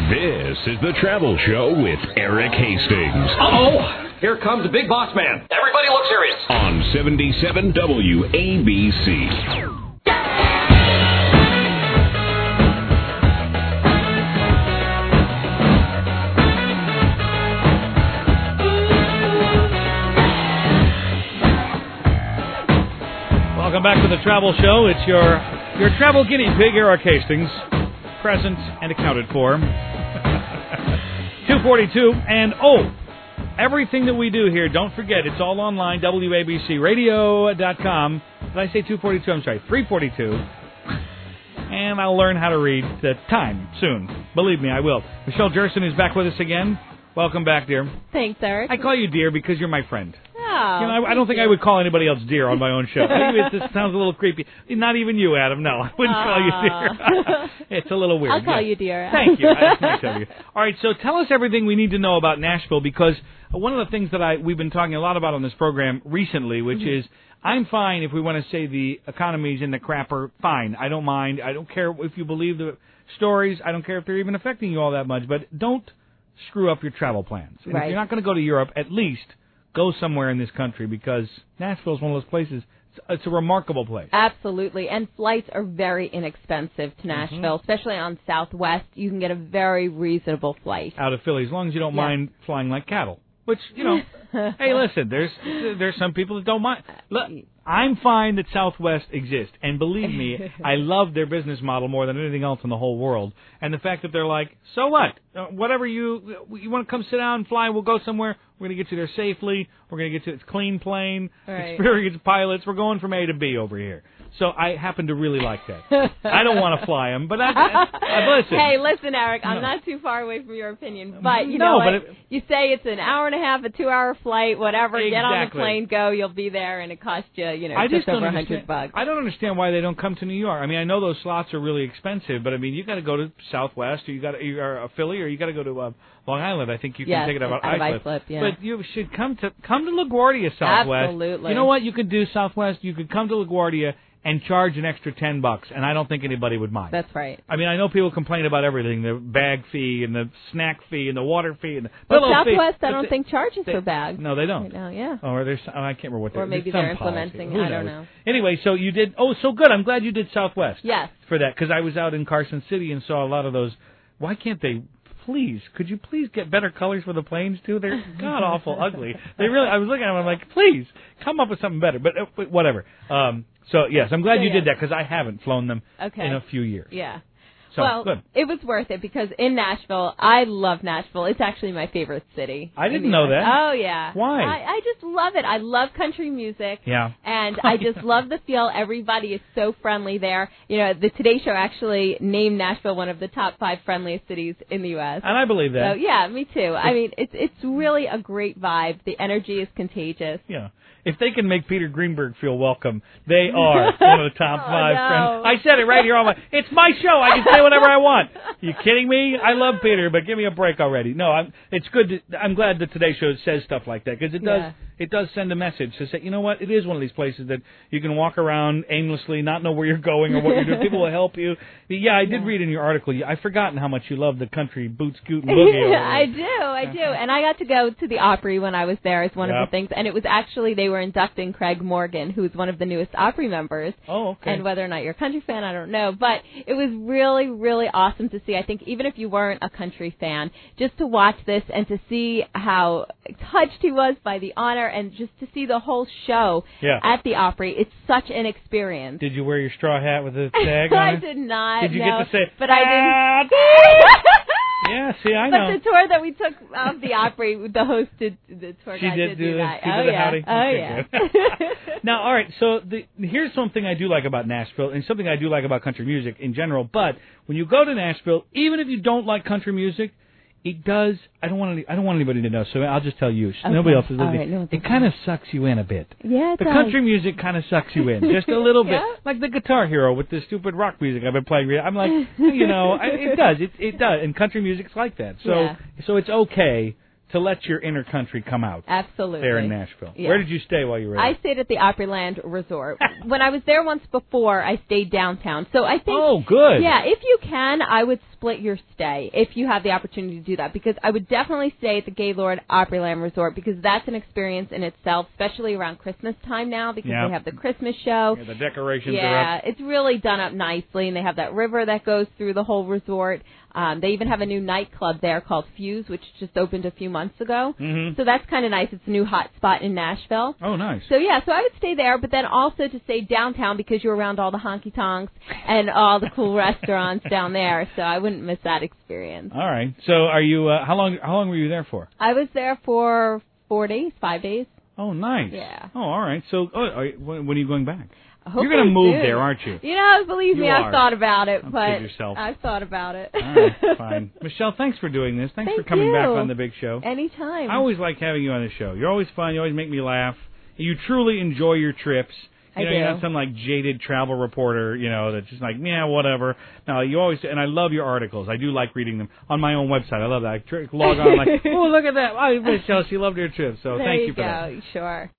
This is the Travel Show with Eric Hastings. Uh-oh! Here comes the big boss man. Everybody look serious. On 77 WABC. Welcome back to the Travel Show. It's your travel guinea pig, Eric Hastings. Present and accounted for. 242. And, everything that we do here, don't forget, it's all online, WABCRadio.com. Did I say 242? I'm sorry, 342. And I'll learn how to read the time soon. Believe me, I will. Michelle Jerson is back with us again. Welcome back, dear. Thanks, Eric. I call you dear because you're my friend. Oh, you know, I don't think I would call anybody else dear on my own show. It just sounds a little creepy. Not even you, Adam. No, I wouldn't call you dear. It's a little weird. I'll call you dear. Thank you. That's nice of you. All right, so tell us everything we need to know about Nashville, because one of the things that we've been talking a lot about on this program recently, which is I'm fine if we want to say the economy's in the crapper, fine. I don't mind. I don't care if you believe the stories. I don't care if they're even affecting you all that much, but don't screw up your travel plans. And if you're not going to go to Europe, at least go somewhere in this country, because Nashville is one of those places. It's a remarkable place. Absolutely. And flights are very inexpensive to Nashville, especially on Southwest. You can get a very reasonable flight. Out of Philly, as long as you don't mind flying like cattle. Which, you know, hey, listen, there's some people that don't mind. Look, I'm fine that Southwest exists. And believe me, I love their business model more than anything else in the whole world. And the fact that they're like, so what? Whatever you want to come sit down and fly, we'll go somewhere. We're going to get you there safely. We're going to get you, it's clean plane, experienced pilots. We're going from A to B over here. So I happen to really like that. I don't want to fly them, but I listen. Hey, listen, Eric, I'm not too far away from your opinion, but you know what? You say it's an hour and a half, a 2-hour flight, whatever. Exactly. Get on the plane, go. You'll be there, and it costs you, just over $100. I don't understand why they don't come to New York. I mean, I know those slots are really expensive, but I mean, you got to go to Southwest, or you are a Philly, or you got to go to Long Island. I think you can take it out of Islip. Yeah. But you should come to LaGuardia, Southwest. Absolutely. You know what? You could do Southwest. You could come to LaGuardia and charge an extra $10, and I don't think anybody would mind. That's right. I mean, I know people complain about everything, the bag fee and the snack fee and the water fee and the pillow fee. Southwest, I don't think charges for bags. No, they don't. Right now, yeah. Or there's, I can't remember what they're. Or maybe they're implementing. I don't know. Anyway, so you did. Oh, so good. I'm glad you did Southwest. Yes. For that, because I was out in Carson City and saw a lot of those. Why can't they? Please, could you please get better colors for the planes too? They're god awful ugly. They really. I was looking at them. I'm like, please come up with something better. But whatever. So yes, I'm glad you did that, because I haven't flown them in a few years. Yeah. So, good. It was worth it, because in Nashville, I love Nashville. It's actually my favorite city. I didn't know that. Oh, yeah. Why? I just love it. I love country music. Yeah. And I just love the feel. Everybody is so friendly there. You know, the Today Show actually named Nashville one of the top 5 friendliest cities in the U.S. And I believe that. So, yeah, me too. I mean, it's really a great vibe. The energy is contagious. Yeah. If they can make Peter Greenberg feel welcome, they are one of the top 5 friends. I said it right here. It's my show. I can say whatever I want. You kidding me? I love Peter, but give me a break already. No, it's good. I'm glad that Today Show says stuff like that, because it does. It does send a message to say, you know what? It is one of these places that you can walk around aimlessly, not know where you're going or what you're doing. People will help you. Yeah, I did read in your article. I've forgotten how much you love the country boot scoot and boogie. I do. And I got to go to the Opry when I was there as one of the things. And it was actually, they were inducting Craig Morgan, who's one of the newest Opry members. Oh, okay. And whether or not you're a country fan, I don't know. But it was really, really awesome to see. I think even if you weren't a country fan, just to watch this and to see how touched he was by the honor, and just to see the whole show at the Opry, it's such an experience. Did you wear your straw hat with the tag on it? I did not. Did you get to say? But I didn't. Yeah, see, I know. But the tour that we took of the Opry, the host did, the tour guide did do that. She did the howdy. Oh, yeah. Now, all right, so here's something I do like about Nashville, and something I do like about country music in general. But when you go to Nashville, even if you don't like country music, it does. I don't want anybody to know, so I'll just tell you. Okay. Nobody else is listening. Right, it kind of sucks you in a bit. Yeah, the country music kind of sucks you in just a little bit, like the Guitar Hero with the stupid rock music I've been playing. I'm like, it does. It does, and country music's like that. So it's okay to let your inner country come out. Absolutely. There in Nashville. Yeah. Where did you stay while you were there? I stayed at the Opryland Resort. When I was there once before, I stayed downtown. So I think... Oh, good. Yeah, if you can, I would split your stay if you have the opportunity to do that, because I would definitely stay at the Gaylord Opryland Resort, because that's an experience in itself, especially around Christmas time now, because they have the Christmas show. Yeah, the decorations are Yeah, up. it's really done up nicely, and they have that river that goes through the whole resort. They even have a new nightclub there called Fuse, which just opened a few months ago. Mm-hmm. So that's kind of nice. It's a new hot spot in Nashville. Oh, nice. So yeah, so I would stay there, but then also to stay downtown because you're around all the honky tonks and all the cool restaurants down there. So I wouldn't miss that experience. All right. So are you? How long were you there for? I was there for 5 days. Oh, nice. Yeah. Oh, all right. So when are you going back? Hopefully You're going to move soon. there, aren't you? You know, believe me, You I've are. thought about it, Don't but kid yourself. I've thought about it. All right, fine. Michelle, thanks for doing this. Thanks for Thank coming back you. on the big show. Anytime. I always like having you on the show. You're always fun. You always make me laugh. You truly enjoy your trips. You know, do. You're not some like jaded travel reporter, that's just like, yeah, whatever. No, you always, and I love your articles. I do like reading them on my own website. I love that. I log on like, oh, look at that. Oh, Michelle, she loved her trip. So there thank you for go. that. Sure.